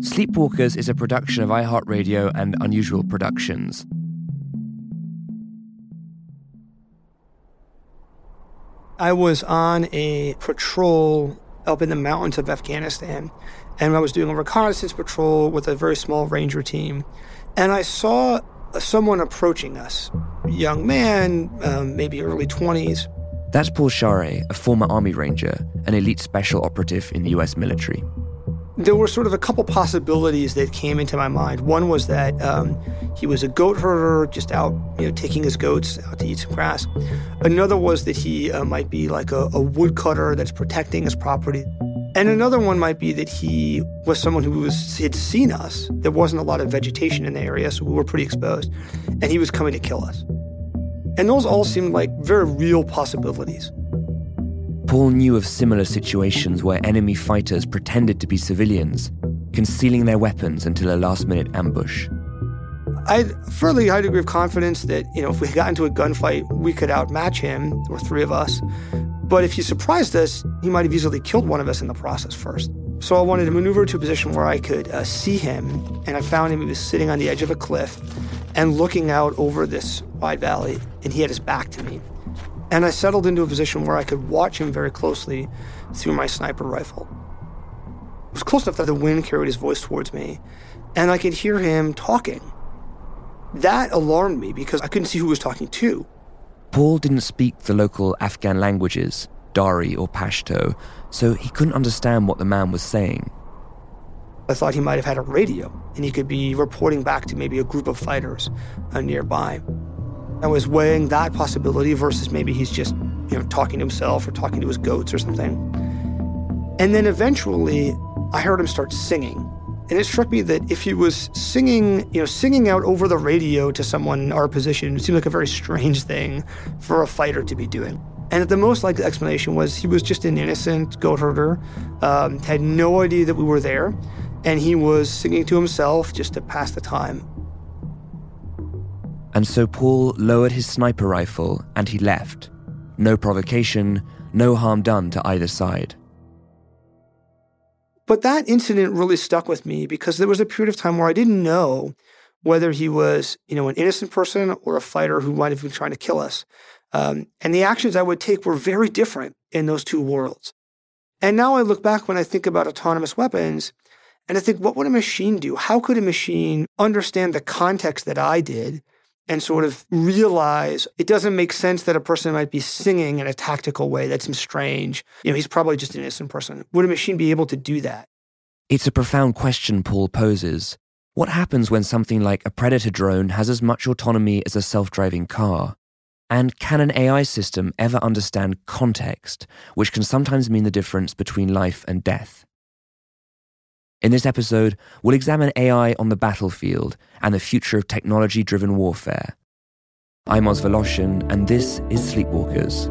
Sleepwalkers is a production of iHeartRadio and Unusual Productions. I was on a patrol up in the mountains of Afghanistan, and I was doing a reconnaissance patrol with a very small ranger team, and I saw someone approaching us. A young man, maybe early 20s. That's Paul Charest, a former Army Ranger, an elite special operative in the US military. There were sort of a couple possibilities that came into my mind. One was that he was a goat herder, just out, taking his goats out to eat some grass. Another was that he might be like a woodcutter that's protecting his property. And another one might be that he was someone who had seen us. There wasn't a lot of vegetation in the area, so we were pretty exposed. And he was coming to kill us. And those all seemed like very real possibilities. Paul knew of similar situations where enemy fighters pretended to be civilians, concealing their weapons until a last-minute ambush. I had a fairly high degree of confidence that, if we got into a gunfight, we could outmatch him. There were three of us. But if he surprised us, he might have easily killed one of us in the process first. So I wanted to maneuver to a position where I could see him, and I found him. He was sitting on the edge of a cliff and looking out over this wide valley, and he had his back to me. And I settled into a position where I could watch him very closely through my sniper rifle. It was close enough that the wind carried his voice towards me, and I could hear him talking. That alarmed me because I couldn't see who he was talking to. Paul didn't speak the local Afghan languages, Dari or Pashto, so he couldn't understand what the man was saying. I thought he might have had a radio, and he could be reporting back to maybe a group of fighters nearby. I was weighing that possibility versus maybe he's just, talking to himself or talking to his goats or something. And then eventually, I heard him start singing. And it struck me that if he was singing out over the radio to someone in our position, it seemed like a very strange thing for a fighter to be doing. And the most likely explanation was he was just an innocent goat herder, had no idea that we were there, and he was singing to himself just to pass the time. And so Paul lowered his sniper rifle and he left. No provocation, no harm done to either side. But that incident really stuck with me because there was a period of time where I didn't know whether he was, an innocent person or a fighter who might have been trying to kill us. And the actions I would take were very different in those two worlds. And now I look back when I think about autonomous weapons, and I think, what would a machine do? How could a machine understand the context that I did and sort of realize it doesn't make sense that a person might be singing in a tactical way? That seems strange. He's probably just an innocent person. Would a machine be able to do that? It's a profound question Paul poses. What happens when something like a Predator drone has as much autonomy as a self-driving car? And can an AI system ever understand context, which can sometimes mean the difference between life and death? In this episode, we'll examine AI on the battlefield and the future of technology-driven warfare. I'm Oz Voloshin, and this is Sleepwalkers.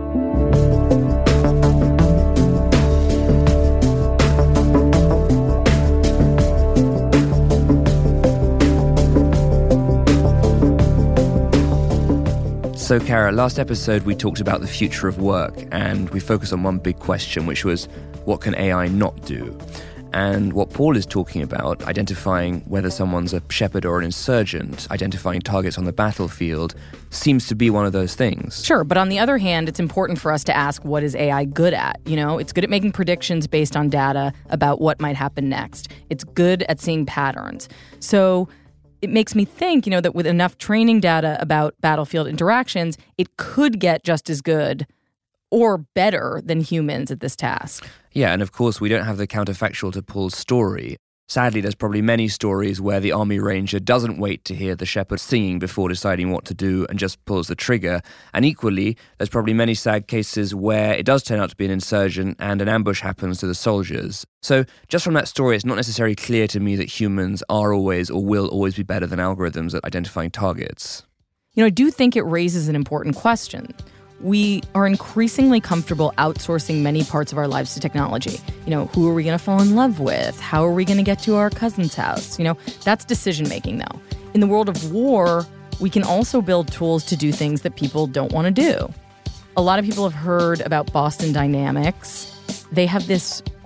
So, Kara, last episode we talked about the future of work, and we focused on one big question, which was, what can AI not do? And what Paul is talking about, identifying whether someone's a shepherd or an insurgent, identifying targets on the battlefield, seems to be one of those things. Sure, but on the other hand, it's important for us to ask, what is AI good at? It's good at making predictions based on data about what might happen next. It's good at seeing patterns. So it makes me think, that with enough training data about battlefield interactions, it could get just as good or better than humans at this task. Yeah, and of course, we don't have the counterfactual to Paul's story. Sadly, there's probably many stories where the Army Ranger doesn't wait to hear the shepherd singing before deciding what to do and just pulls the trigger. And equally, there's probably many sad cases where it does turn out to be an insurgent and an ambush happens to the soldiers. So just from that story, it's not necessarily clear to me that humans are always or will always be better than algorithms at identifying targets. I do think it raises an important question. We are increasingly comfortable outsourcing many parts of our lives to technology. Who are we going to fall in love with? How are we going to get to our cousin's house? That's decision-making, though. In the world of war, we can also build tools to do things that people don't want to do. A lot of people have heard about Boston Dynamics. They have this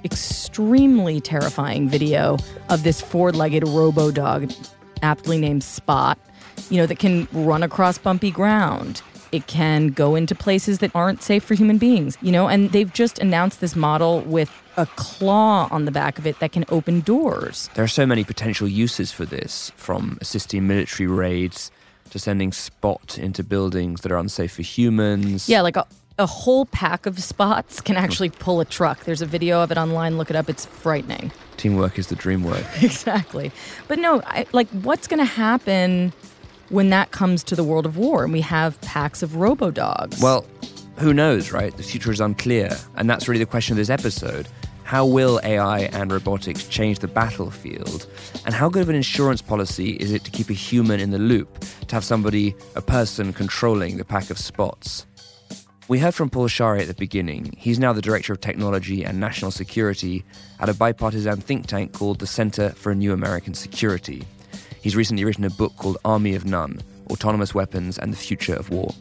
extremely terrifying video of this four-legged robo-dog, aptly named Spot, that can run across bumpy ground. It can go into places that aren't safe for human beings, and they've just announced this model with a claw on the back of it that can open doors. There are so many potential uses for this, from assisting military raids to sending Spot into buildings that are unsafe for humans. Yeah, like a whole pack of Spots can actually pull a truck. There's a video of it online. Look it up. It's frightening. Teamwork is the dream work. Exactly. But no, what's going to happen when that comes to the world of war and we have packs of robo-dogs? Well, who knows, right? The future is unclear. And that's really the question of this episode. How will AI and robotics change the battlefield? And how good of an insurance policy is it to keep a human in the loop, to have a person controlling the pack of Spots? We heard from Paul Scharre at the beginning. He's now the Director of Technology and National Security at a bipartisan think tank called the Center for a New American Security. He's recently written a book called Army of None, Autonomous Weapons and the Future of War.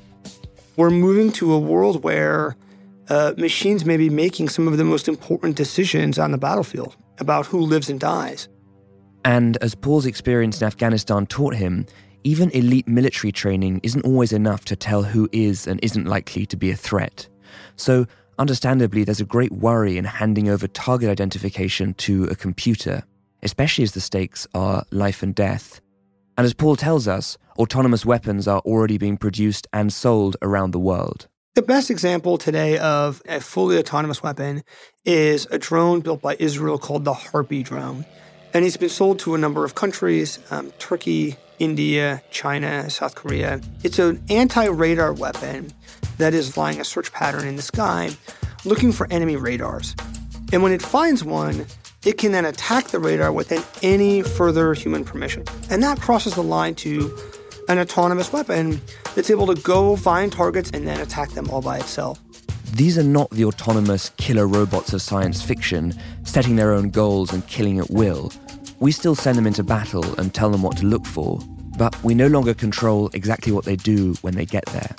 We're moving to a world where machines may be making some of the most important decisions on the battlefield about who lives and dies. And as Paul's experience in Afghanistan taught him, even elite military training isn't always enough to tell who is and isn't likely to be a threat. So, understandably, there's a great worry in handing over target identification to a computer, especially as the stakes are life and death. And as Paul tells us, autonomous weapons are already being produced and sold around the world. The best example today of a fully autonomous weapon is a drone built by Israel called the Harpy drone. And it's been sold to a number of countries, Turkey, India, China, South Korea. It's an anti-radar weapon that is flying a search pattern in the sky, looking for enemy radars. And when it finds one, it can then attack the radar without any further human permission. And that crosses the line to an autonomous weapon that's able to go find targets and then attack them all by itself. These are not the autonomous killer robots of science fiction, setting their own goals and killing at will. We still send them into battle and tell them what to look for, but we no longer control exactly what they do when they get there.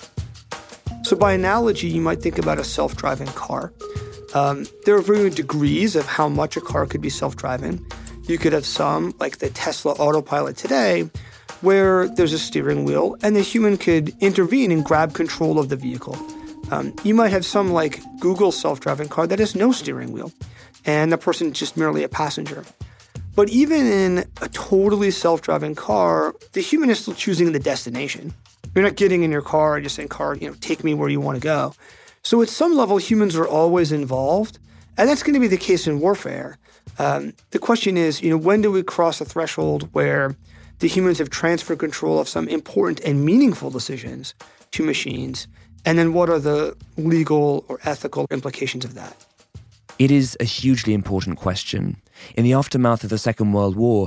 So by analogy, you might think about a self-driving car. There are varying degrees of how much a car could be self-driving. You could have some, like the Tesla Autopilot today, where there's a steering wheel and the human could intervene and grab control of the vehicle. You might have some like Google self-driving car that has no steering wheel, and the person's just merely a passenger. But even in a totally self-driving car, the human is still choosing the destination. You're not getting in your car and just saying, car, take me where you want to go. So at some level, humans are always involved, and that's going to be the case in warfare. The question is, when do we cross a threshold where the humans have transferred control of some important and meaningful decisions to machines? And then what are the legal or ethical implications of that? It is a hugely important question. In the aftermath of the Second World War,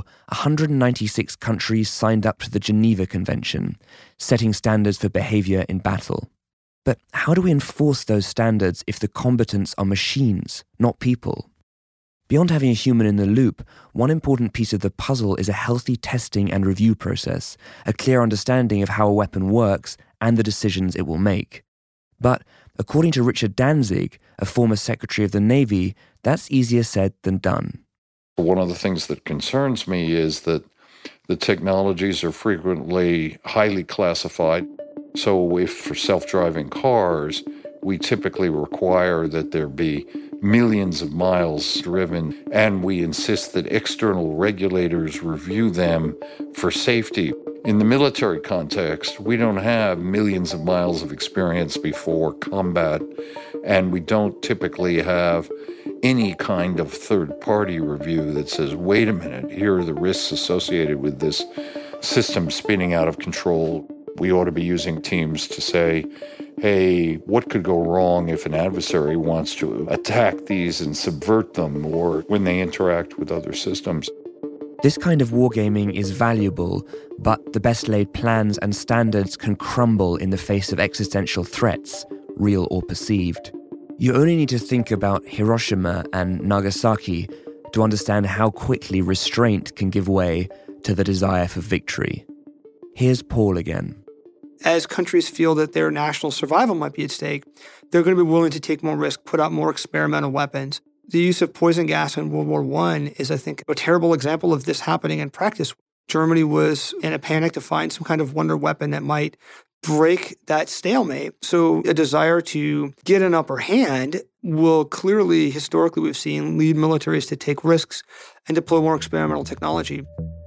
196 countries signed up to the Geneva Convention, setting standards for behavior in battle. But how do we enforce those standards if the combatants are machines, not people? Beyond having a human in the loop, one important piece of the puzzle is a healthy testing and review process, a clear understanding of how a weapon works and the decisions it will make. But according to Richard Danzig, a former Secretary of the Navy, that's easier said than done. One of the things that concerns me is that the technologies are frequently highly classified. So if for self-driving cars, we typically require that there be millions of miles driven, and we insist that external regulators review them for safety. In the military context, we don't have millions of miles of experience before combat, and we don't typically have any kind of third-party review that says, wait a minute, here are the risks associated with this system spinning out of control. We ought to be using teams to say, hey, what could go wrong if an adversary wants to attack these and subvert them, or when they interact with other systems? This kind of wargaming is valuable, but the best laid plans and standards can crumble in the face of existential threats, real or perceived. You only need to think about Hiroshima and Nagasaki to understand how quickly restraint can give way to the desire for victory. Here's Paul again. As countries feel that their national survival might be at stake, they're going to be willing to take more risk, put out more experimental weapons. The use of poison gas in World War I is, I think, a terrible example of this happening in practice. Germany was in a panic to find some kind of wonder weapon that might break that stalemate. So a desire to get an upper hand will clearly, historically, we've seen lead militaries to take risks and deploy more experimental technology.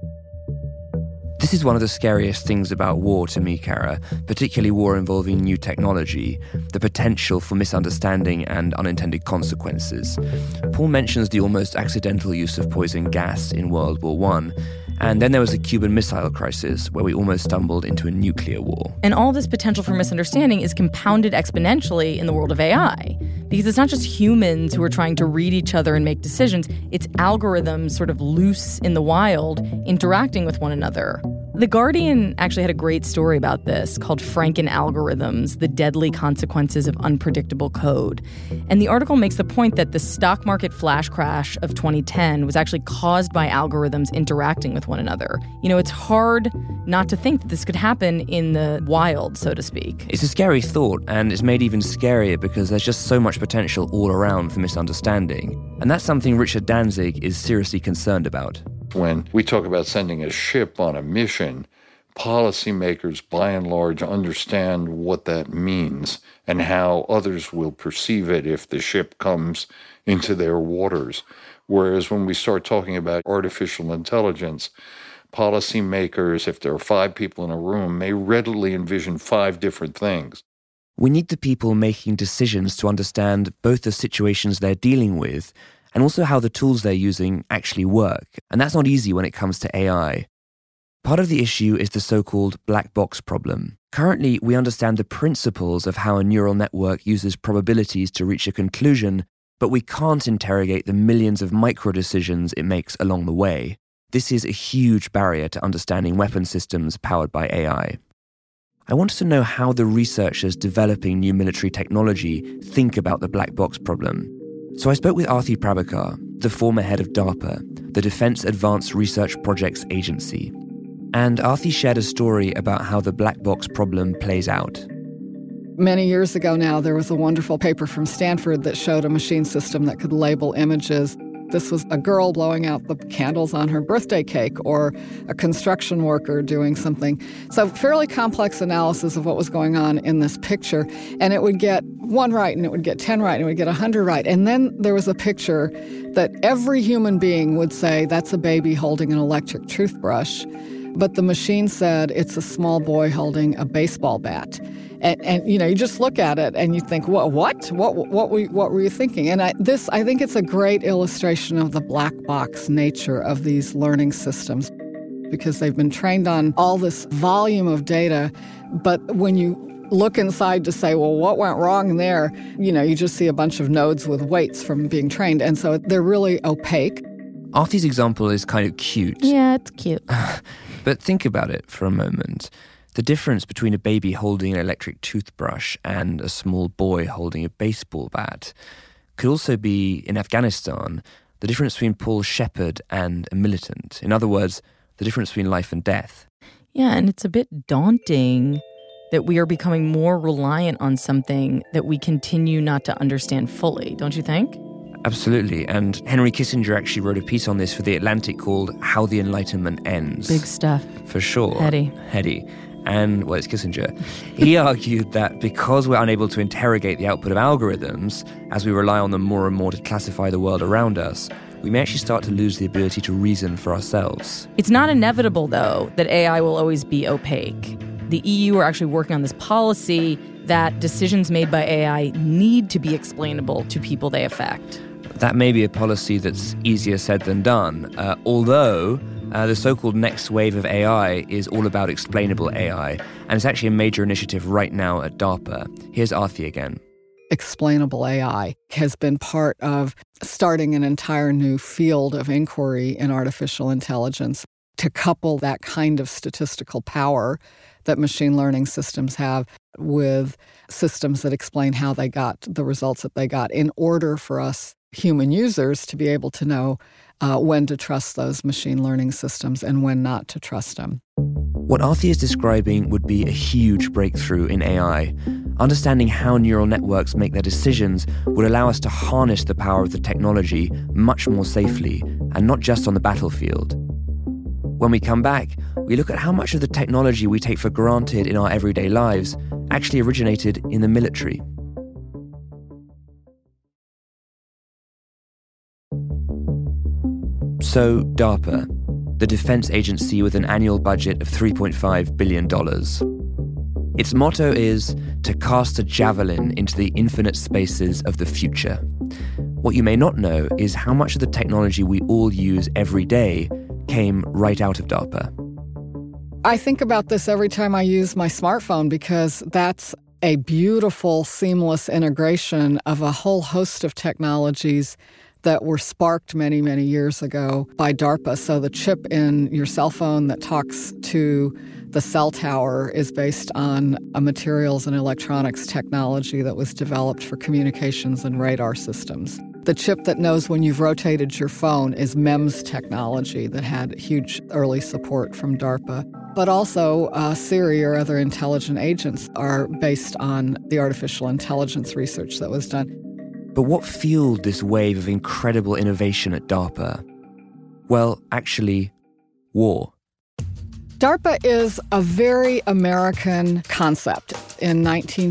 This is one of the scariest things about war to me, Kara, particularly war involving new technology, the potential for misunderstanding and unintended consequences. Paul mentions the almost accidental use of poison gas in World War I, and then there was the Cuban Missile Crisis, where we almost stumbled into a nuclear war. And all this potential for misunderstanding is compounded exponentially in the world of AI. Because it's not just humans who are trying to read each other and make decisions, it's algorithms sort of loose in the wild interacting with one another. The Guardian actually had a great story about this called Franken Algorithms, the Deadly Consequences of Unpredictable Code. And the article makes the point that the stock market flash crash of 2010 was actually caused by algorithms interacting with one another. You know, it's hard not to think that this could happen in the wild, so to speak. It's a scary thought, and it's made even scarier because there's just so much potential all around for misunderstanding. And that's something Richard Danzig is seriously concerned about. When we talk about sending a ship on a mission, policymakers, by and large, understand what that means and how others will perceive it if the ship comes into their waters. Whereas when we start talking about artificial intelligence, policymakers, if there are 5 people in a room, may readily envision 5 different things. We need the people making decisions to understand both the situations they're dealing with and also how the tools they're using actually work. And that's not easy when it comes to AI. Part of the issue is the so-called black box problem. Currently, we understand the principles of how a neural network uses probabilities to reach a conclusion, but we can't interrogate the millions of micro-decisions it makes along the way. This is a huge barrier to understanding weapon systems powered by AI. I wanted to know how the researchers developing new military technology think about the black box problem. So I spoke with Arthi Prabhakar, the former head of DARPA, the Defense Advanced Research Projects Agency. And Arthi shared a story about how the black box problem plays out. Many years ago now, there was a wonderful paper from Stanford that showed a machine system that could label images. This was a girl blowing out the candles on her birthday cake or a construction worker doing something. So fairly complex analysis of what was going on in this picture. And it would get 1 right, and it would get 10 right, and it would get 100 right. And then there was a picture that every human being would say, that's a baby holding an electric toothbrush. But the machine said it's a small boy holding a baseball bat. And you know, you just look at it and you think, what were you thinking? And I think it's a great illustration of the black box nature of these learning systems, because they've been trained on all this volume of data. But when you look inside to say, well, what went wrong there? You know, you just see a bunch of nodes with weights from being trained. And so they're really opaque. Arthi's example is kind of cute. Yeah, it's cute. But think about it for a moment. The difference between a baby holding an electric toothbrush and a small boy holding a baseball bat could also be, in Afghanistan, the difference between Paul Shepard and a militant. In other words, the difference between life and death. Yeah, and it's a bit daunting that we are becoming more reliant on something that we continue not to understand fully, don't you think? Absolutely, and Henry Kissinger actually wrote a piece on this for The Atlantic called How the Enlightenment Ends. Big stuff. For sure. Heady. And, well, it's Kissinger. He argued that because we're unable to interrogate the output of algorithms, as we rely on them more and more to classify the world around us, we may actually start to lose the ability to reason for ourselves. It's not inevitable, though, that AI will always be opaque. The EU are actually working on this policy that decisions made by AI need to be explainable to people they affect. That may be a policy that's easier said than done, although the so-called next wave of AI is all about explainable AI, and it's actually a major initiative right now at DARPA. Here's Arthi again. Explainable AI has been part of starting an entire new field of inquiry in artificial intelligence to couple that kind of statistical power that machine learning systems have with systems that explain how they got the results that they got, in order for us human users to be able to know when to trust those machine learning systems and when not to trust them. What Arthi is describing would be a huge breakthrough in AI. Understanding how neural networks make their decisions would allow us to harness the power of the technology much more safely, and not just on the battlefield. When we come back, we look at how much of the technology we take for granted in our everyday lives actually originated in the military. So, DARPA, the defense agency with an annual budget of $3.5 billion. Its motto is to cast a javelin into the infinite spaces of the future. What you may not know is how much of the technology we all use every day came right out of DARPA. I think about this every time I use my smartphone because that's a beautiful, seamless integration of a whole host of technologies that were sparked many, many years ago by DARPA. So the chip in your cell phone that talks to the cell tower is based on a materials and electronics technology that was developed for communications and radar systems. The chip that knows when you've rotated your phone is MEMS technology that had huge early support from DARPA. But also Siri or other intelligent agents are based on the artificial intelligence research that was done. But what fueled this wave of incredible innovation at DARPA? Well, actually, war. DARPA is a very American concept. In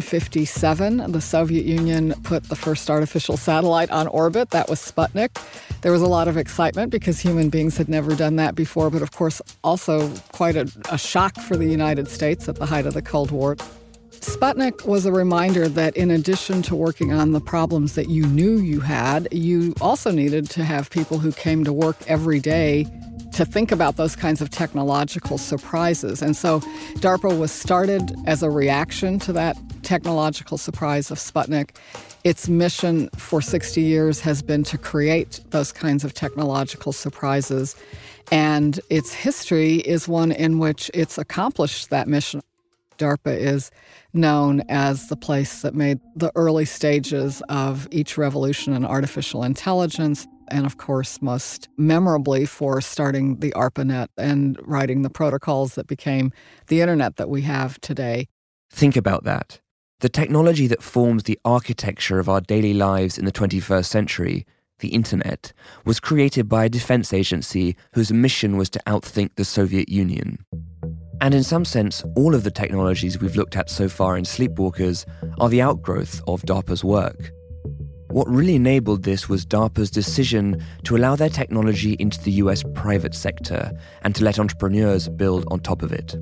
1957, the Soviet Union put the first artificial satellite on orbit. That was Sputnik. There was a lot of excitement because human beings had never done that before, but of course also quite a shock for the United States at the height of the Cold War. Sputnik was a reminder that in addition to working on the problems that you knew you had, you also needed to have people who came to work every day to think about those kinds of technological surprises. And so DARPA was started as a reaction to that technological surprise of Sputnik. Its mission for 60 years has been to create those kinds of technological surprises. And its history is one in which it's accomplished that mission. DARPA is known as the place that made the early stages of each revolution in artificial intelligence, and of course, most memorably for starting the ARPANET and writing the protocols that became the internet that we have today. Think about that. The technology that forms the architecture of our daily lives in the 21st century, the internet, was created by a defense agency whose mission was to outthink the Soviet Union. And in some sense, all of the technologies we've looked at so far in Sleepwalkers are the outgrowth of DARPA's work. What really enabled this was DARPA's decision to allow their technology into the US private sector and to let entrepreneurs build on top of it.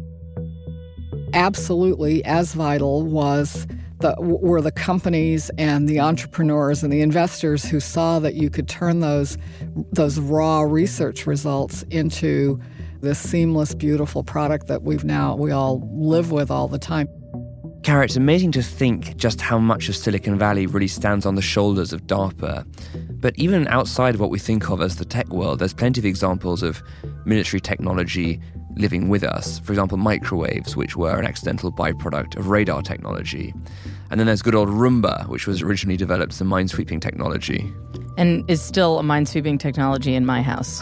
Absolutely as vital were the companies and the entrepreneurs and the investors who saw that you could turn those raw research results into this seamless, beautiful product that we all live with all the time. Kara, it's amazing to think just how much of Silicon Valley really stands on the shoulders of DARPA. But even outside of what we think of as the tech world, there's plenty of examples of military technology living with us. For example, microwaves, which were an accidental byproduct of radar technology. And then there's good old Roomba, which was originally developed as a minesweeping technology. And is still a minesweeping technology in my house.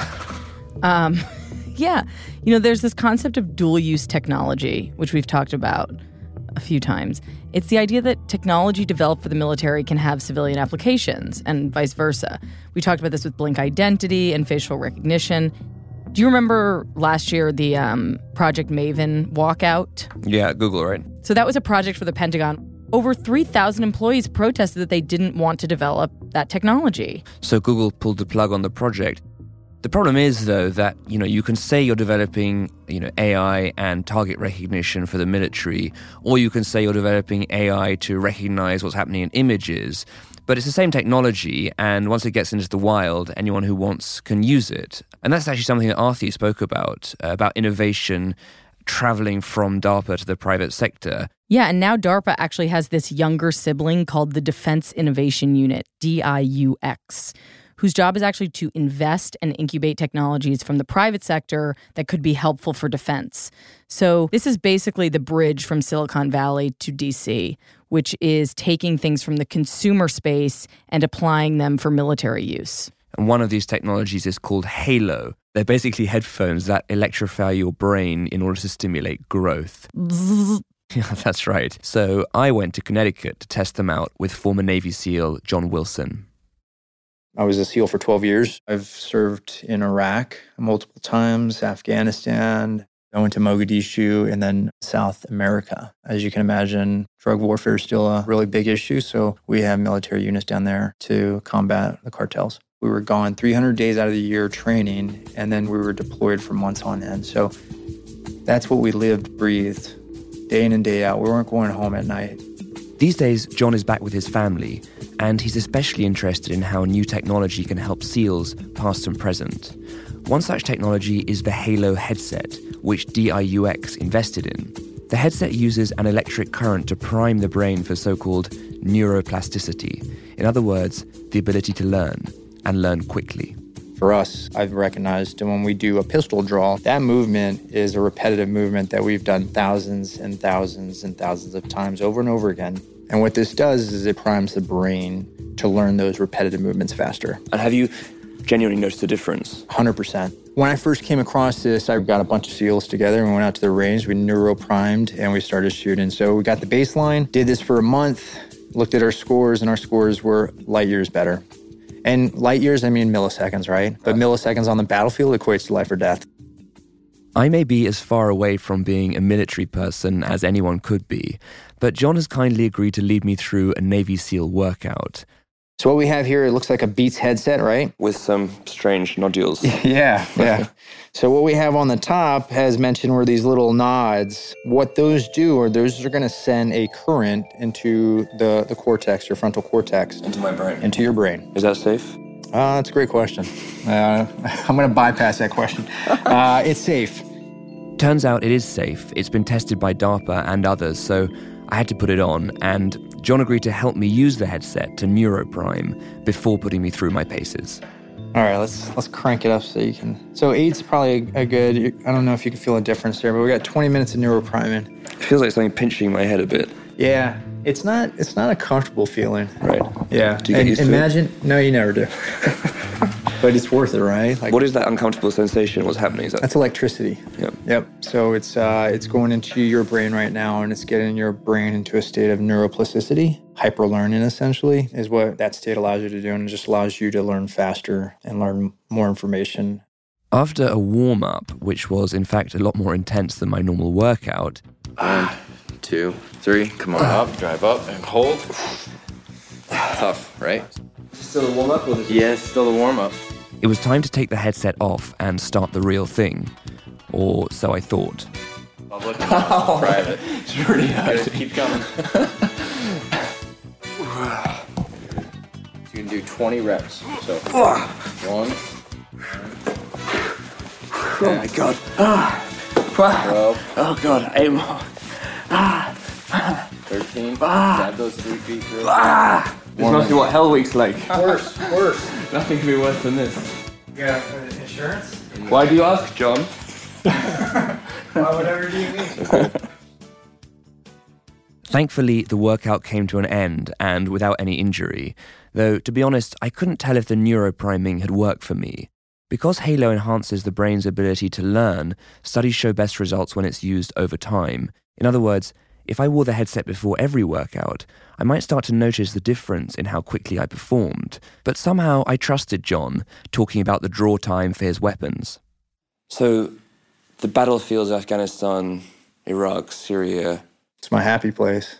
Yeah. There's this concept of dual-use technology, which we've talked about a few times. It's the idea that technology developed for the military can have civilian applications and vice versa. We talked about this with Blink Identity and facial recognition. Do you remember last year the Project Maven walkout? Yeah, Google, right? So that was a project for the Pentagon. Over 3,000 employees protested that they didn't want to develop that technology. So Google pulled the plug on the project. The problem is, though, that, you can say you're developing, AI and target recognition for the military, or you can say you're developing AI to recognize what's happening in images, but it's the same technology, and once it gets into the wild, anyone who wants can use it. And that's actually something that Aarti spoke about innovation traveling from DARPA to the private sector. Yeah, and now DARPA actually has this younger sibling called the Defense Innovation Unit, DIUX, whose job is actually to invest and incubate technologies from the private sector that could be helpful for defense. So this is basically the bridge from Silicon Valley to DC, which is taking things from the consumer space and applying them for military use. And one of these technologies is called Halo. They're basically headphones that electrify your brain in order to stimulate growth. Yeah, that's right. So I went to Connecticut to test them out with former Navy SEAL John Wilson. I was a SEAL for 12 years. I've served in Iraq multiple times, Afghanistan. I went to Mogadishu and then South America. As you can imagine, drug warfare is still a really big issue. So we have military units down there to combat the cartels. We were gone 300 days out of the year training, and then we were deployed for months on end. So that's what we lived, breathed, day in and day out. We weren't going home at night. These days, John is back with his family, and he's especially interested in how new technology can help SEALs, past and present. One such technology is the Halo headset, which DIUX invested in. The headset uses an electric current to prime the brain for so-called neuroplasticity. In other words, the ability to learn, and learn quickly. For us, I've recognized when we do a pistol draw, that movement is a repetitive movement that we've done thousands and thousands and thousands of times over and over again. And what this does is it primes the brain to learn those repetitive movements faster. And have you genuinely noticed a difference? 100%. When I first came across this, I got a bunch of SEALs together and we went out to the range. We neuro-primed and we started shooting. So we got the baseline, did this for a month, looked at our scores, and our scores were light years better. And light years, I mean milliseconds, right? But milliseconds on the battlefield equates to life or death. I may be as far away from being a military person as anyone could be, but John has kindly agreed to lead me through a Navy SEAL workout. So what we have here, it looks like a Beats headset, right? With some strange nodules. Yeah. So what we have on the top has mentioned were these little nods. What those do, or those are going to send a current into the cortex, your frontal cortex. Into my brain. Into your brain. Is that safe? That's a great question. I'm going to bypass that question. It's safe. Turns out it is safe. It's been tested by DARPA and others, so I had to put it on, and John agreed to help me use the headset to neuroprime before putting me through my paces. All right, let's crank it up so you can... So 8's probably a good... I don't know if you can feel a difference there, but we got 20 minutes of neuropriming. It feels like something pinching my head a bit. Yeah, it's not a comfortable feeling. Right. Yeah. Do you get used to it? No, you never do. But it's worth it, right? What is that uncomfortable sensation? What's happening? That's electricity. Yep. So it's going into your brain right now, and it's getting your brain into a state of neuroplasticity. Hyperlearning, essentially, is what that state allows you to do, and it just allows you to learn faster and learn more information. After a warm-up, which was, in fact, a lot more intense than my normal workout... 1, 2, 3, come on up, drive up, and hold. Tough, right? Still a warm-up? Yeah, still a warm-up. It was time to take the headset off and start the real thing. Or so I thought. Public and private. It's really hard. Keep coming. So you can do 20 reps. So 1. Oh my God. 12. Oh God, 8 more. 13. Grab those 3 feet through. This must be what Hell Week's like. Worse. Nothing can be worse than this. You got insurance? Why do you ask, John? Whatever do you need. Thankfully, the workout came to an end and without any injury, though, to be honest, I couldn't tell if the neuropriming had worked for me. Because Halo enhances the brain's ability to learn, studies show best results when it's used over time. In other words, if I wore the headset before every workout, I might start to notice the difference in how quickly I performed. But somehow I trusted John, talking about the draw time for his weapons. So, the battlefields of Afghanistan, Iraq, Syria... It's my happy place.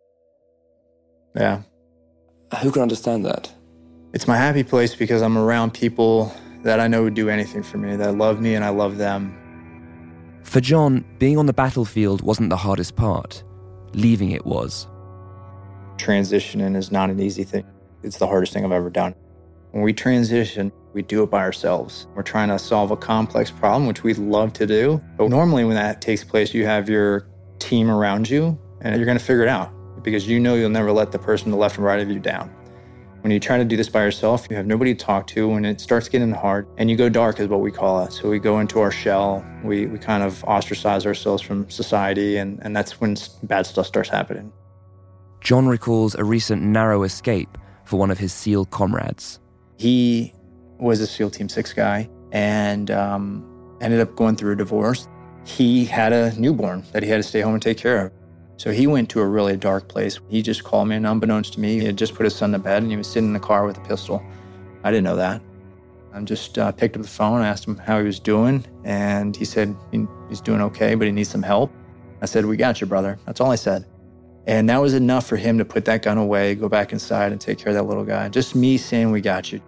Yeah. Who can understand that? It's my happy place because I'm around people that I know would do anything for me, that love me and I love them. For John, being on the battlefield wasn't the hardest part. Leaving it was. Transitioning is not an easy thing. It's the hardest thing I've ever done. When we transition, we do it by ourselves. We're trying to solve a complex problem, which we love to do. But normally when that takes place, you have your team around you, and you're going to figure it out because you know you'll never let the person to the left and right of you down. When you try to do this by yourself, you have nobody to talk to. When it starts getting hard, and you go dark is what we call it. So we go into our shell. We kind of ostracize ourselves from society, and that's when bad stuff starts happening. John recalls a recent narrow escape for one of his SEAL comrades. He was a SEAL Team 6 guy and ended up going through a divorce. He had a newborn that he had to stay home and take care of. So he went to a really dark place. He just called me, and unbeknownst to me, he had just put his son to bed, and he was sitting in the car with a pistol. I didn't know that. I just picked up the phone, asked him how he was doing, and he said he's doing okay, but he needs some help. I said, "We got you, brother." That's all I said. And that was enough for him to put that gun away, go back inside, and take care of that little guy. Just me saying, "We got you."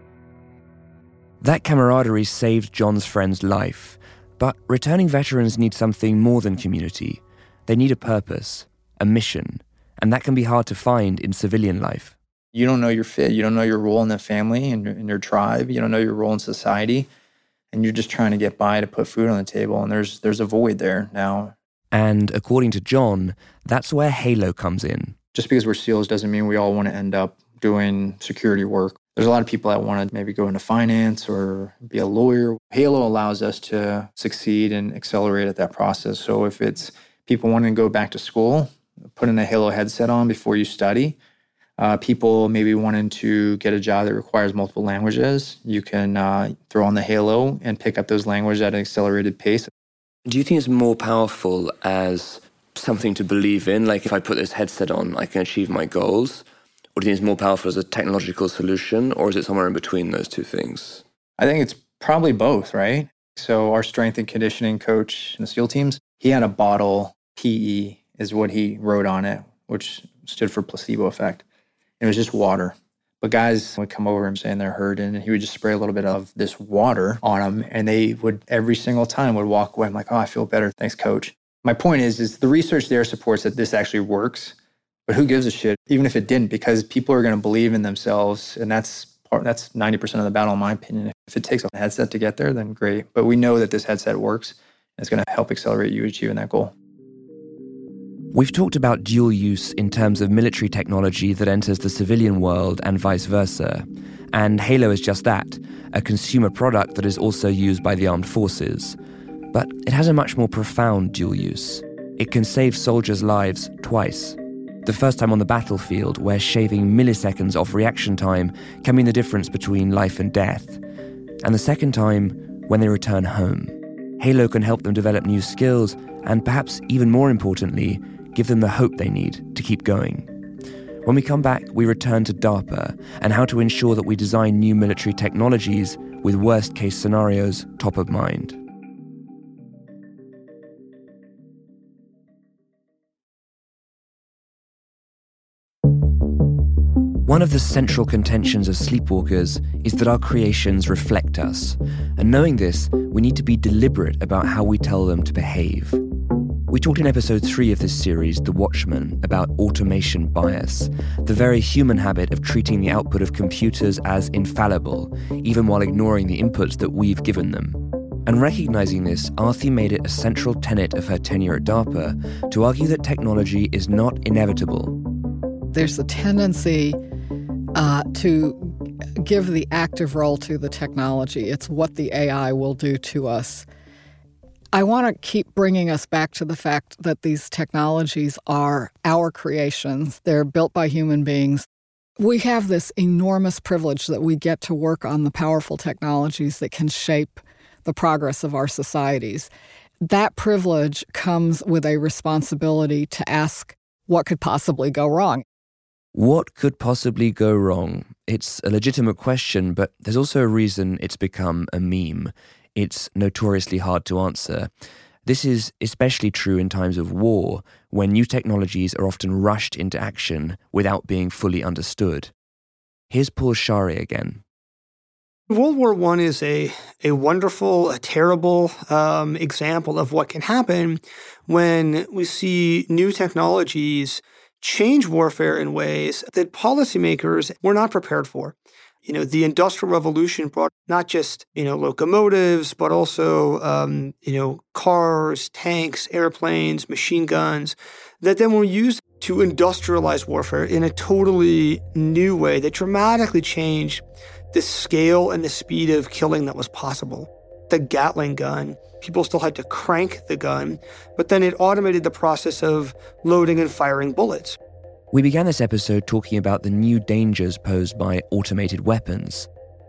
That camaraderie saved John's friend's life. But returning veterans need something more than community. They need a purpose, a mission, and that can be hard to find in civilian life. You don't know your fit. You don't know your role in the family and in your tribe. You don't know your role in society. And you're just trying to get by to put food on the table. And there's a void there now. And according to John, that's where Halo comes in. Just because we're SEALs doesn't mean we all want to end up doing security work. There's a lot of people that want to maybe go into finance or be a lawyer. Halo allows us to succeed and accelerate at that process. So if it's people wanting to go back to school, putting a Halo headset on before you study. People maybe wanting to get a job that requires multiple languages, you can throw on the Halo and pick up those languages at an accelerated pace. Do you think it's more powerful as something to believe in? Like if I put this headset on, I can achieve my goals? Or do you think it's more powerful as a technological solution, or is it somewhere in between those two things? I think it's probably both, right? So our strength and conditioning coach in the SEAL teams, he had a bottle, PE is what he wrote on it, which stood for placebo effect. It was just water. But guys would come over and saying they're hurting, and he would just spray a little bit of this water on them, and they would every single time would walk away. I'm like, "Oh, I feel better. Thanks, coach." My point is the research there supports that this actually works. But who gives a shit, even if it didn't, because people are going to believe in themselves, and that's 90% of the battle, in my opinion. If it takes a headset to get there, then great. But we know that this headset works, and it's going to help accelerate you achieving that goal. We've talked about dual use in terms of military technology that enters the civilian world and vice versa. And Halo is just that, a consumer product that is also used by the armed forces. But it has a much more profound dual use. It can save soldiers' lives twice. The first time on the battlefield, where shaving milliseconds off reaction time can mean the difference between life and death. And the second time, when they return home. Halo can help them develop new skills and perhaps even more importantly, give them the hope they need to keep going. When we come back, we return to DARPA and how to ensure that we design new military technologies with worst-case scenarios top of mind. One of the central contentions of sleepwalkers is that our creations reflect us. And knowing this, we need to be deliberate about how we tell them to behave. We talked in episode 3 of this series, The Watchman, about automation bias, the very human habit of treating the output of computers as infallible, even while ignoring the inputs that we've given them. And recognizing this, Arthi made it a central tenet of her tenure at DARPA to argue that technology is not inevitable. There's a tendency to give the active role to the technology. It's what the AI will do to us. I want to keep bringing us back to the fact that these technologies are our creations. They're built by human beings. We have this enormous privilege that we get to work on the powerful technologies that can shape the progress of our societies. That privilege comes with a responsibility to ask what could possibly go wrong. What could possibly go wrong? It's a legitimate question, but there's also a reason it's become a meme. It's notoriously hard to answer. This is especially true in times of war, when new technologies are often rushed into action without being fully understood. Here's Paul Shari again. World War I is a wonderful, a terrible example of what can happen when we see new technologies change warfare in ways that policymakers were not prepared for. The Industrial Revolution brought not just, locomotives, but also, cars, tanks, airplanes, machine guns, that then were used to industrialize warfare in a totally new way that dramatically changed the scale and the speed of killing that was possible. The Gatling gun, people still had to crank the gun, but then it automated the process of loading and firing bullets. We began this episode talking about the new dangers posed by automated weapons.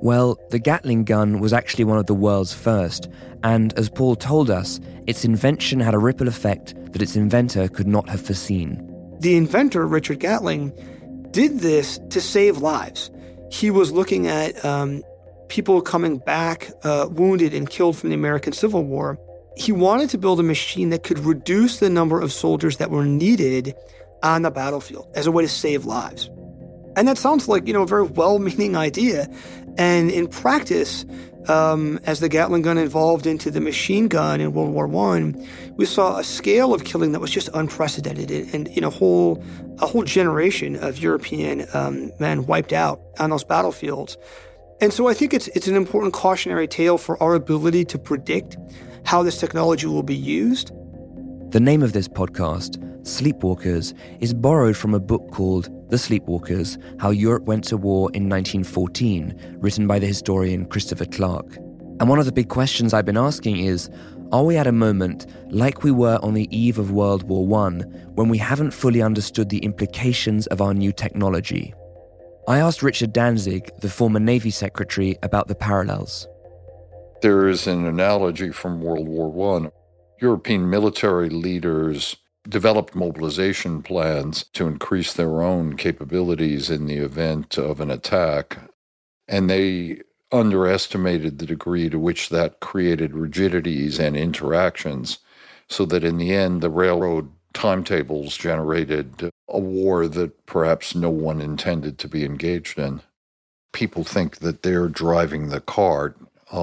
Well, the Gatling gun was actually one of the world's first, and as Paul told us, its invention had a ripple effect that its inventor could not have foreseen. The inventor, Richard Gatling, did this to save lives. He was looking at people coming back wounded and killed from the American Civil War. He wanted to build a machine that could reduce the number of soldiers that were needed on the battlefield as a way to save lives. And that sounds like, a very well-meaning idea. And in practice, as the Gatling gun evolved into the machine gun in World War I, we saw a scale of killing that was just unprecedented. And a whole generation of European men wiped out on those battlefields. And so I think it's an important cautionary tale for our ability to predict how this technology will be used. The name of this podcast, Sleepwalkers, is borrowed from a book called The Sleepwalkers, How Europe Went to War in 1914, written by the historian Christopher Clark. And one of the big questions I've been asking is, are we at a moment, like we were on the eve of World War I, when we haven't fully understood the implications of our new technology? I asked Richard Danzig, the former Navy Secretary, about the parallels. There is an analogy from World War I. European military leaders developed mobilization plans to increase their own capabilities in the event of an attack, and they underestimated the degree to which that created rigidities and interactions, so that in the end, the railroad timetables generated a war that perhaps no one intended to be engaged in. People think that they're driving the cart,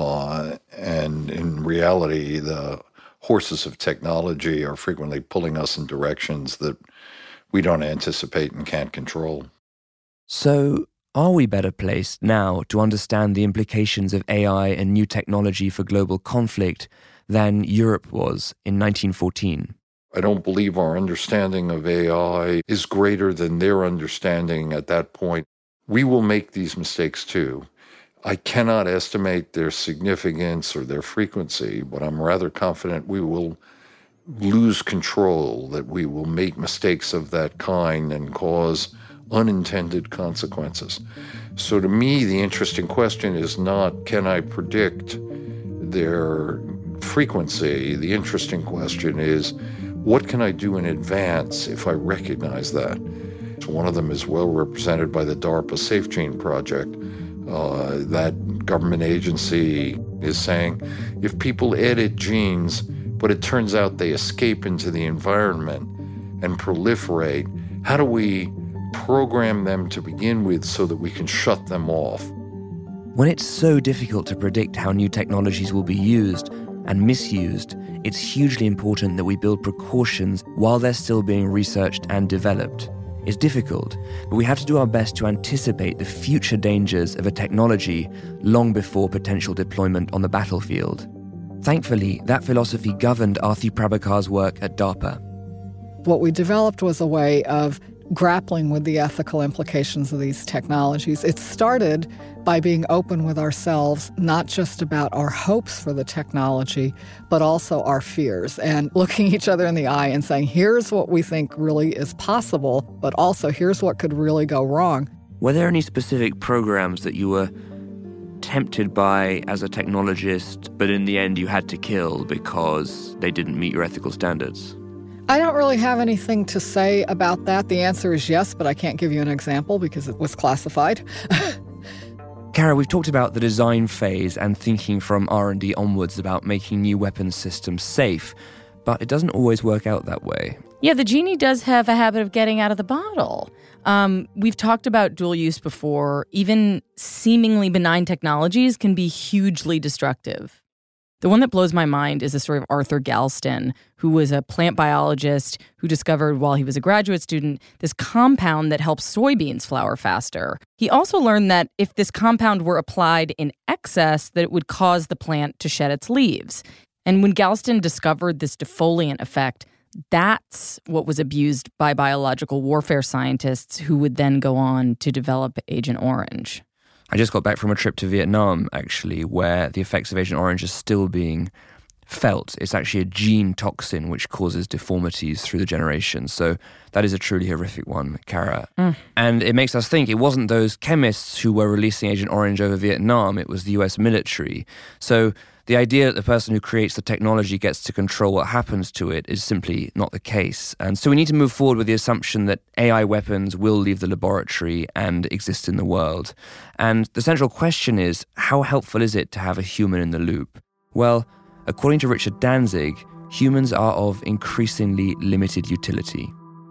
and in reality, the horses of technology are frequently pulling us in directions that we don't anticipate and can't control. So, are we better placed now to understand the implications of AI and new technology for global conflict than Europe was in 1914? I don't believe our understanding of AI is greater than their understanding at that point. We will make these mistakes too. I cannot estimate their significance or their frequency, but I'm rather confident we will lose control, that we will make mistakes of that kind and cause unintended consequences. So to me, the interesting question is not, can I predict their frequency? The interesting question is, what can I do in advance if I recognize that? One of them is well represented by the DARPA SafeGene project. That government agency is saying, if people edit genes, but it turns out they escape into the environment and proliferate, how do we program them to begin with so that we can shut them off? When it's so difficult to predict how new technologies will be used and misused, it's hugely important that we build precautions while they're still being researched and developed. It's difficult, but we have to do our best to anticipate the future dangers of a technology long before potential deployment on the battlefield. Thankfully, that philosophy governed Arthi Prabhakar's work at DARPA. What we developed was a way of grappling with the ethical implications of these technologies. It started by being open with ourselves, not just about our hopes for the technology, but also our fears, and looking each other in the eye and saying, here's what we think really is possible, but also here's what could really go wrong. Were there any specific programs that you were tempted by as a technologist, but in the end you had to kill because they didn't meet your ethical standards? I don't really have anything to say about that. The answer is yes, but I can't give you an example because it was classified. Kara, we've talked about the design phase and thinking from R&D onwards about making new weapons systems safe, but it doesn't always work out that way. Yeah, the genie does have a habit of getting out of the bottle. We've talked about dual use before. Even seemingly benign technologies can be hugely destructive. The one that blows my mind is the story of Arthur Galston, who was a plant biologist who discovered while he was a graduate student this compound that helps soybeans flower faster. He also learned that if this compound were applied in excess, that it would cause the plant to shed its leaves. And when Galston discovered this defoliant effect, that's what was abused by biological warfare scientists who would then go on to develop Agent Orange. I just got back from a trip to Vietnam, actually, where the effects of Agent Orange are still being felt. It's actually a gene toxin which causes deformities through the generations. So that is a truly horrific one, Kara. And it makes us think it wasn't those chemists who were releasing Agent Orange over Vietnam, it was the US military. So the idea that the person who creates the technology gets to control what happens to it is simply not the case. And so we need to move forward with the assumption that AI weapons will leave the laboratory and exist in the world. And the central question is, how helpful is it to have a human in the loop? Well, according to Richard Danzig, humans are of increasingly limited utility.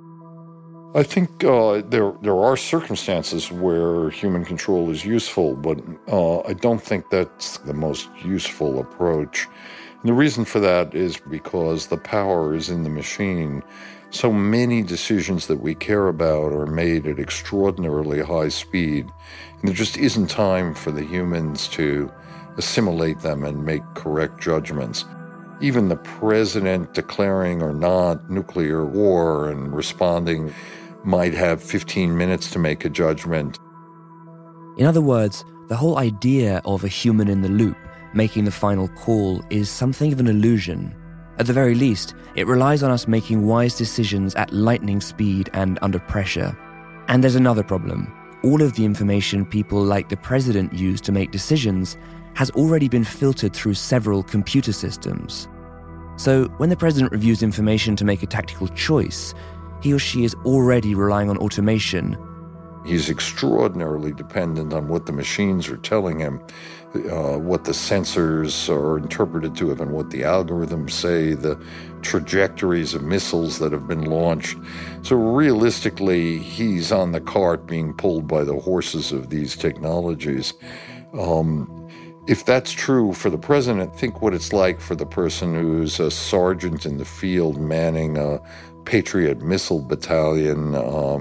I think there are circumstances where human control is useful, but I don't think that's the most useful approach. And the reason for that is because the power is in the machine. So many decisions that we care about are made at extraordinarily high speed, and there just isn't time for the humans to assimilate them and make correct judgments. Even the president declaring or not nuclear war and responding might have 15 minutes to make a judgment. In other words, the whole idea of a human in the loop making the final call is something of an illusion. At the very least, it relies on us making wise decisions at lightning speed and under pressure. And there's another problem. All of the information people like the president use to make decisions has already been filtered through several computer systems. So when the president reviews information to make a tactical choice, he or she is already relying on automation. He's extraordinarily dependent on what the machines are telling him, what the sensors are interpreted to him, and what the algorithms say, the trajectories of missiles that have been launched. So realistically, he's on the cart being pulled by the horses of these technologies. If that's true for the president, think what it's like for the person who's a sergeant in the field manning a Patriot missile battalion,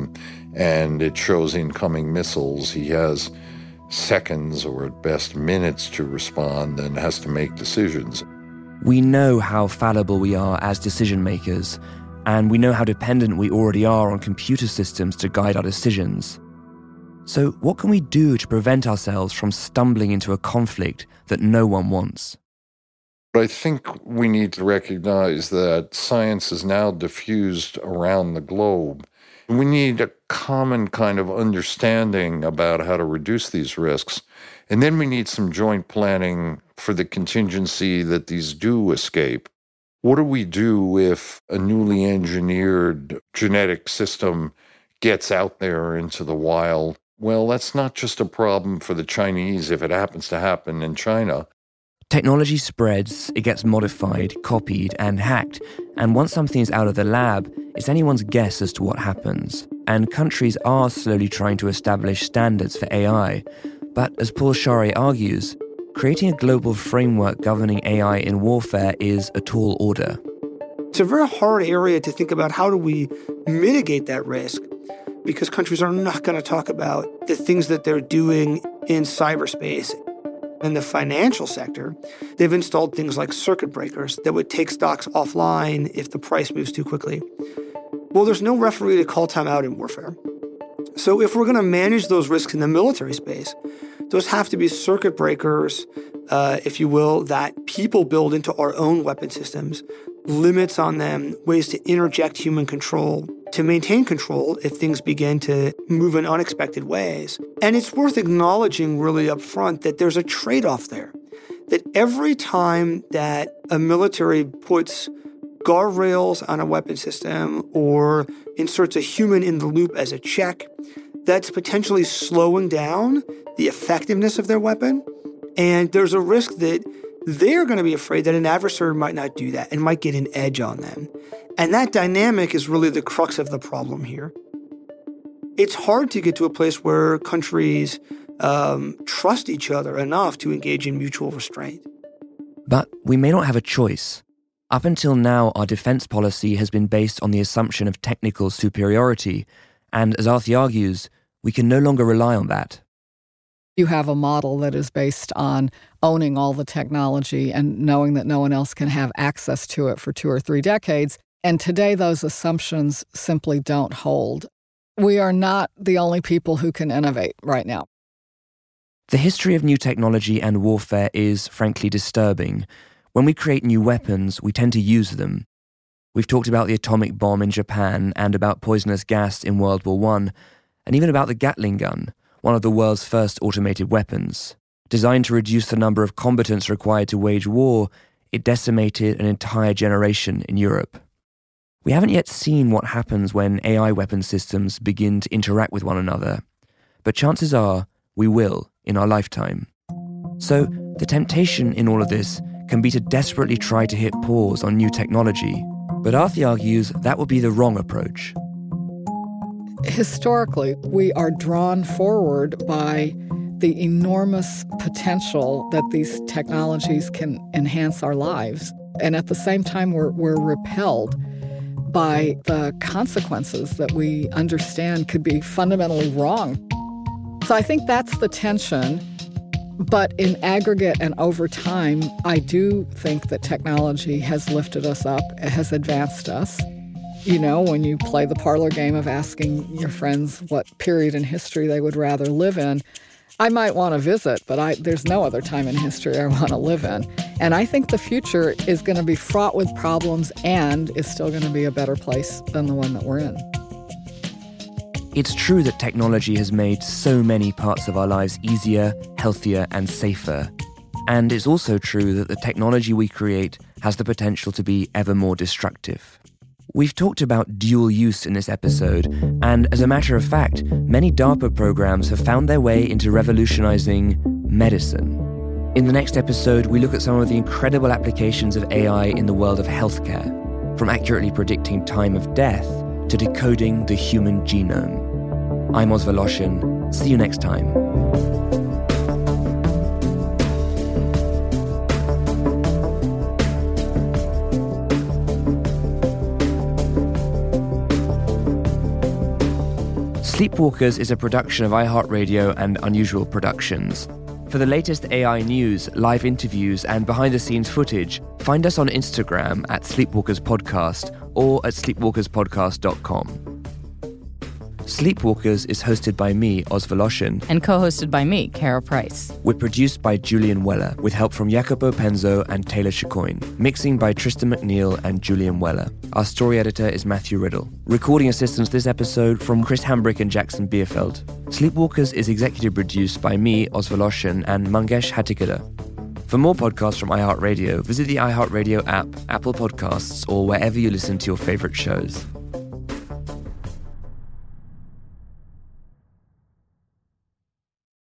and it shows incoming missiles. He has seconds or at best minutes to respond and has to make decisions. We know how fallible we are as decision makers, and we know how dependent we already are on computer systems to guide our decisions. So what can we do to prevent ourselves from stumbling into a conflict that no one wants? I think we need to recognize that science is now diffused around the globe. We need a common kind of understanding about how to reduce these risks. And then we need some joint planning for the contingency that these do escape. What do we do if a newly engineered genetic system gets out there into the wild? Well, that's not just a problem for the Chinese if it happens to happen in China. Technology spreads, it gets modified, copied, and hacked, and once something is out of the lab, it's anyone's guess as to what happens. And countries are slowly trying to establish standards for AI. But as Paul Scharre argues, creating a global framework governing AI in warfare is a tall order. It's a very hard area to think about how do we mitigate that risk, because countries are not going to talk about the things that they're doing in cyberspace. In the financial sector, they've installed things like circuit breakers that would take stocks offline if the price moves too quickly. Well, there's no referee to call time out in warfare. So if we're going to manage those risks in the military space, those have to be circuit breakers, if you will, that people build into our own weapon systems, limits on them, ways to interject human control, to maintain control if things begin to move in unexpected ways. And it's worth acknowledging really up front that there's a trade-off there, that every time that a military puts guardrails on a weapon system or inserts a human in the loop as a check, that's potentially slowing down the effectiveness of their weapon. And there's a risk that they're going to be afraid that an adversary might not do that and might get an edge on them. And that dynamic is really the crux of the problem here. It's hard to get to a place where countries trust each other enough to engage in mutual restraint. But we may not have a choice. Up until now, our defense policy has been based on the assumption of technical superiority, and as Arthi argues, we can no longer rely on that. You have a model that is based on owning all the technology and knowing that no one else can have access to it for 2 or 3 decades. And today, those assumptions simply don't hold. We are not the only people who can innovate right now. The history of new technology and warfare is, frankly, disturbing. When we create new weapons, we tend to use them. We've talked about the atomic bomb in Japan and about poisonous gas in World War I, and even about the Gatling gun, one of the world's first automated weapons. Designed to reduce the number of combatants required to wage war, it decimated an entire generation in Europe. We haven't yet seen what happens when AI weapon systems begin to interact with one another, but chances are we will in our lifetime. So the temptation in all of this can be to desperately try to hit pause on new technology, but Arthi argues that would be the wrong approach. Historically, we are drawn forward by the enormous potential that these technologies can enhance our lives. And at the same time, we're repelled by the consequences that we understand could be fundamentally wrong. So I think that's the tension. But in aggregate and over time, I do think that technology has lifted us up, it has advanced us. You know, when you play the parlor game of asking your friends what period in history they would rather live in, I might want to visit, but there's no other time in history I want to live in. And I think the future is going to be fraught with problems and is still going to be a better place than the one that we're in. It's true that technology has made so many parts of our lives easier, healthier, and safer. And it's also true that the technology we create has the potential to be ever more destructive. We've talked about dual use in this episode, and as a matter of fact, many DARPA programs have found their way into revolutionizing medicine. In the next episode, we look at some of the incredible applications of AI in the world of healthcare, from accurately predicting time of death to decoding the human genome. I'm Oz Voloshin. See you next time. Sleepwalkers is a production of iHeartRadio and Unusual Productions. For the latest AI news, live interviews, and behind-the-scenes footage, find us on Instagram at Sleepwalkers Podcast or at sleepwalkerspodcast.com. Sleepwalkers is hosted by me, Oz Voloshin. And co-hosted by me, Kara Price. We're produced by Julian Weller, with help from Jacopo Penzo and Taylor Chicoine. Mixing by Tristan McNeil and Julian Weller. Our story editor is Matthew Riddle. Recording assistance this episode from Chris Hambrick and Jackson Bierfeld. Sleepwalkers is executive produced by me, Oz Voloshin, and Mangesh Hattikudur. For more podcasts from iHeartRadio, visit the iHeartRadio app, Apple Podcasts, or wherever you listen to your favorite shows.